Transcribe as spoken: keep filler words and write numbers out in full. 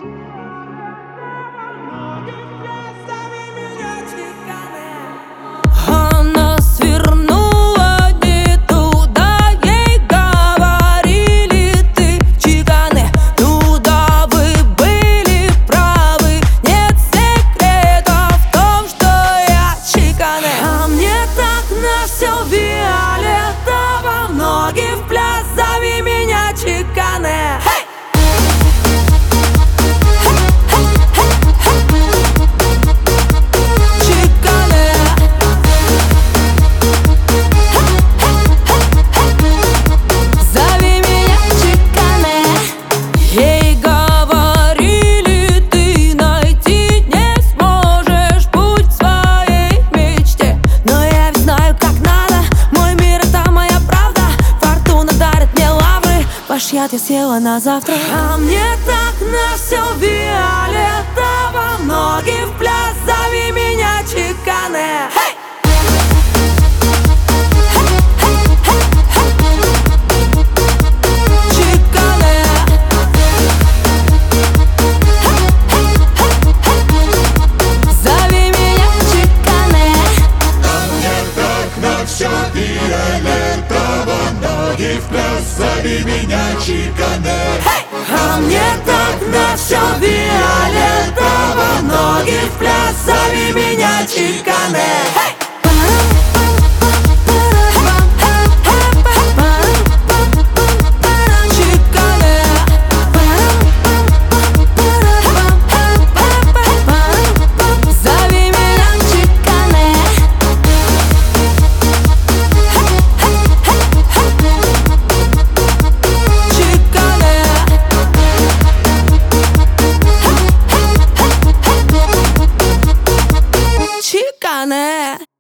Она свернула не туда, ей говорили: ты чикане. Ну да, вы были правы, нет секрета в том, что я чикане. А мне так на все фиолетово, ноги в пляс, зови меня чикане. Я села на завтра. А мне так на все фиолетово, ноги в пляс, зови меня чикане. Зови меня чикане. А мне так на все фиолетово, ноги в пляс, зови меня чикане. А мне так на все фиолетово, ноги в пляс, зови меня чикане. Чикане.